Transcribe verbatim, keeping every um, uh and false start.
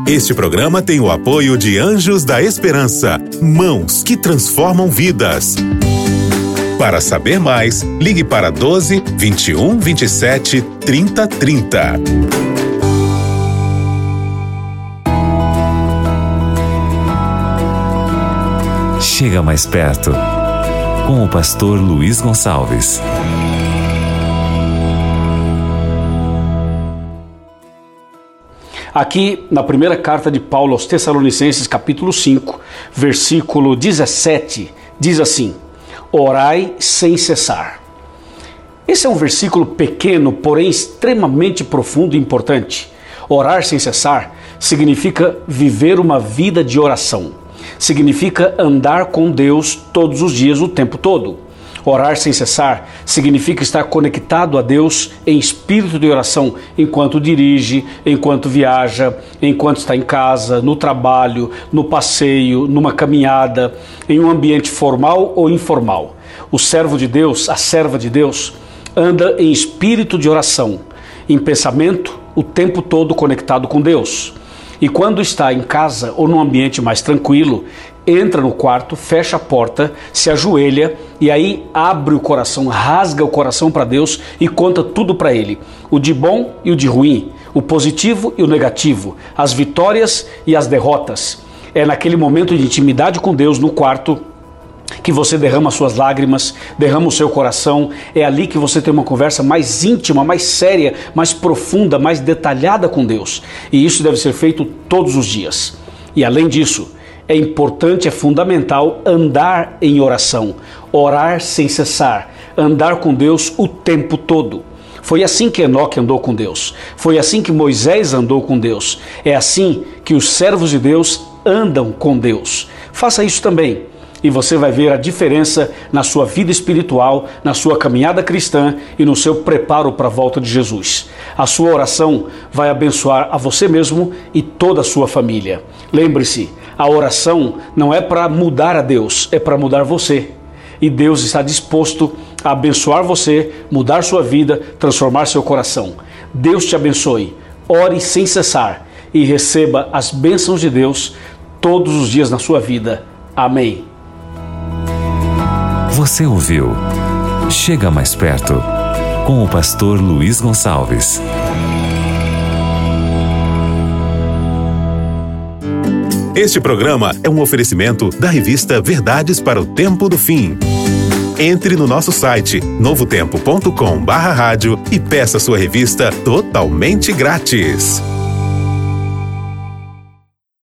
Este programa tem o apoio de Anjos da Esperança, mãos que transformam vidas. Para saber mais, ligue para doze, vinte e um, vinte e sete, trinta, trinta. Chega mais perto, com o pastor Luiz Gonçalves. Aqui na primeira carta de Paulo aos Tessalonicenses, capítulo cinco, versículo dezessete, diz assim: orai sem cessar. Esse é um versículo pequeno, porém extremamente profundo e importante. Orar sem cessar significa viver uma vida de oração. Significa andar com Deus todos os dias, o tempo todo. Orar sem cessar significa estar conectado a Deus em espírito de oração enquanto dirige, enquanto viaja, enquanto está em casa, no trabalho, no passeio, numa caminhada, em um ambiente formal ou informal. O servo de Deus, a serva de Deus, anda em espírito de oração, em pensamento, o tempo todo conectado com Deus. E quando está em casa ou num ambiente mais tranquilo, entra no quarto, fecha a porta, se ajoelha e aí abre o coração, rasga o coração para Deus e conta tudo para Ele. O de bom e o de ruim, o positivo e o negativo, as vitórias e as derrotas. É naquele momento de intimidade com Deus no quarto que você derrama suas lágrimas, derrama o seu coração. É ali que você tem uma conversa mais íntima, mais séria, mais profunda, mais detalhada com Deus. E isso deve ser feito todos os dias. E além disso, é importante, é fundamental andar em oração, orar sem cessar, andar com Deus o tempo todo. Foi assim que Enoque andou com Deus, foi assim que Moisés andou com Deus, é assim que os servos de Deus andam com Deus. Faça isso também e você vai ver a diferença na sua vida espiritual, na sua caminhada cristã e no seu preparo para a volta de Jesus. A sua oração vai abençoar a você mesmo e toda a sua família. Lembre-se, a oração não é para mudar a Deus, é para mudar você. E Deus está disposto a abençoar você, mudar sua vida, transformar seu coração. Deus te abençoe. Ore sem cessar e receba as bênçãos de Deus todos os dias na sua vida. Amém. Você ouviu Chega Mais Perto, com o pastor Luiz Gonçalves. Este programa é um oferecimento da revista Verdades para o Tempo do Fim. Entre no nosso site novo tempo ponto com barra rádio e peça sua revista totalmente grátis.